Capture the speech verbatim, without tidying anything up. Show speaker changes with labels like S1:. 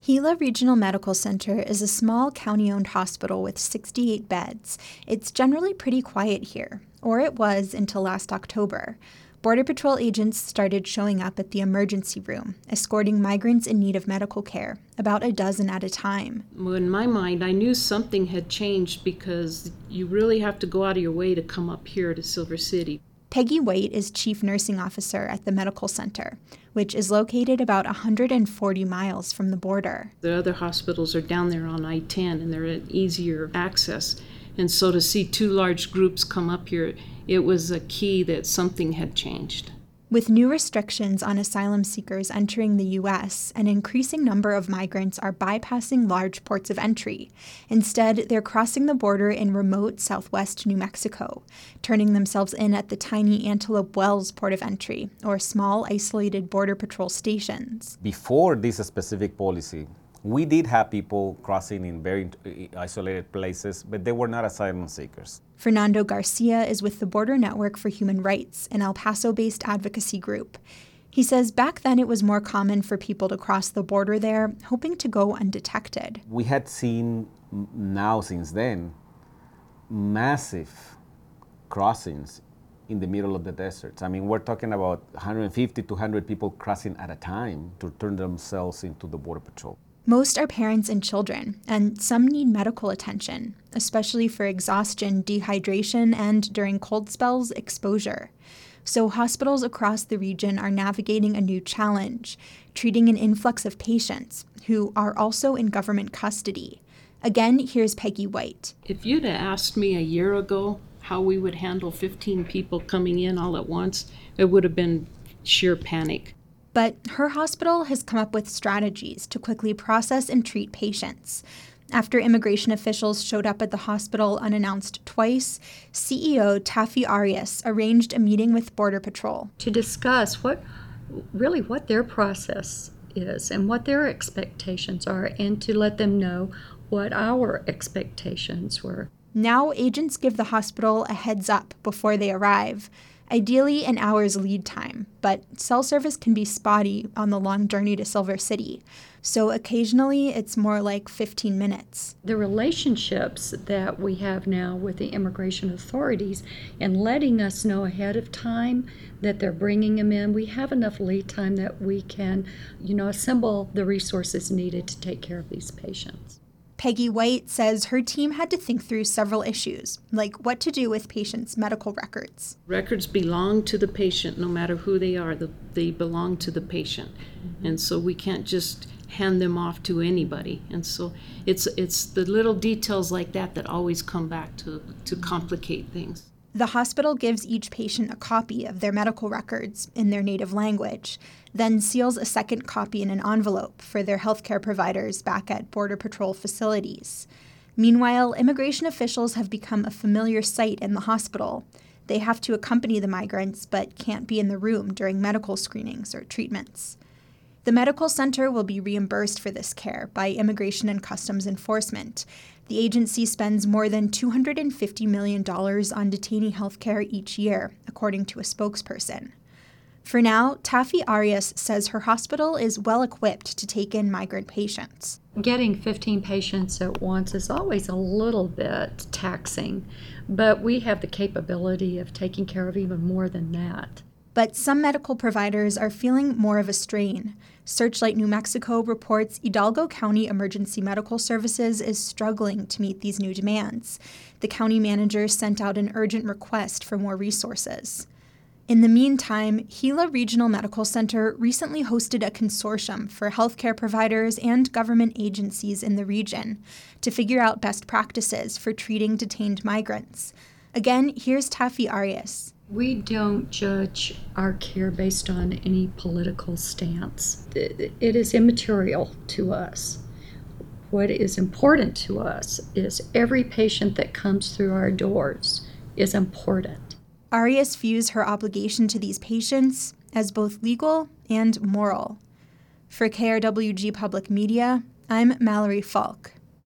S1: Gila Regional Medical Center is a small county-owned hospital with sixty-eight beds. It's generally pretty quiet here, or it was until last October. Border Patrol agents started showing up at the emergency room, escorting migrants in need of medical care, about a dozen at a time.
S2: In my mind, I knew something had changed because you really have to go out of your way to come up here to Silver City.
S1: Peggy White is chief nursing officer at the medical center, which is located about one hundred forty miles from the border.
S2: The other hospitals are down there on I ten, and they're at easier access. And so to see two large groups come up here, it was a key that something had changed.
S1: With new restrictions on asylum seekers entering the U S, an increasing number of migrants are bypassing large ports of entry. Instead, they're crossing the border in remote southwest New Mexico, turning themselves in at the tiny Antelope Wells port of entry, or small isolated Border Patrol stations.
S3: Before this specific policy, we did have people crossing in very isolated places, but they were not asylum seekers.
S1: Fernando Garcia is with the Border Network for Human Rights, an El Paso-based advocacy group. He says back then it was more common for people to cross the border there, hoping to go undetected.
S3: We had seen now, since then, massive crossings in the middle of the deserts. I mean, we're talking about one hundred fifty to two hundred people crossing at a time to turn themselves into the Border Patrol.
S1: Most are parents and children, and some need medical attention, especially for exhaustion, dehydration, and during cold spells, exposure. So hospitals across the region are navigating a new challenge, treating an influx of patients who are also in government custody. Again, here's Peggy White.
S2: If you'd have asked me a year ago how we would handle fifteen people coming in all at once, it would have been sheer panic.
S1: But her hospital has come up with strategies to quickly process and treat patients. After immigration officials showed up at the hospital unannounced twice, C E O Taffy Arias arranged a meeting with Border Patrol
S4: to discuss what really what their process is and what their expectations are, and to let them know what our expectations were.
S1: Now agents give the hospital a heads up before they arrive. Ideally, an hour's lead time, but cell service can be spotty on the long journey to Silver City, so occasionally it's more like fifteen minutes.
S4: The relationships that we have now with the immigration authorities and letting us know ahead of time that they're bringing them in, we have enough lead time that we can, you know, assemble the resources needed to take care of these patients.
S1: Peggy White says her team had to think through several issues, like what to do with patients' medical records.
S2: Records belong to the patient, no matter who they are. They belong to the patient. Mm-hmm. And so we can't just hand them off to anybody. And so it's it's the little details like that that always come back to, to complicate things.
S1: The hospital gives each patient a copy of their medical records in their native language, then seals a second copy in an envelope for their healthcare providers back at Border Patrol facilities. Meanwhile, immigration officials have become a familiar sight in the hospital. They have to accompany the migrants, but can't be in the room during medical screenings or treatments. The medical center will be reimbursed for this care by Immigration and Customs Enforcement. The agency spends more than two hundred fifty million dollars on detainee health care each year, according to a spokesperson. For now, Taffy Arias says her hospital is well equipped to take in migrant patients.
S4: Getting fifteen patients at once is always a little bit taxing, but we have the capability of taking care of even more than that.
S1: But some medical providers are feeling more of a strain. Searchlight New Mexico reports Hidalgo County Emergency Medical Services is struggling to meet these new demands. The county manager sent out an urgent request for more resources. In the meantime, Gila Regional Medical Center recently hosted a consortium for healthcare providers and government agencies in the region to figure out best practices for treating detained migrants. Again, here's Taffy Arias.
S4: We don't judge our care based on any political stance. It is immaterial to us. What is important to us is every patient that comes through our doors is important.
S1: Arias views her obligation to these patients as both legal and moral. For K R W G Public Media, I'm Mallory Falk.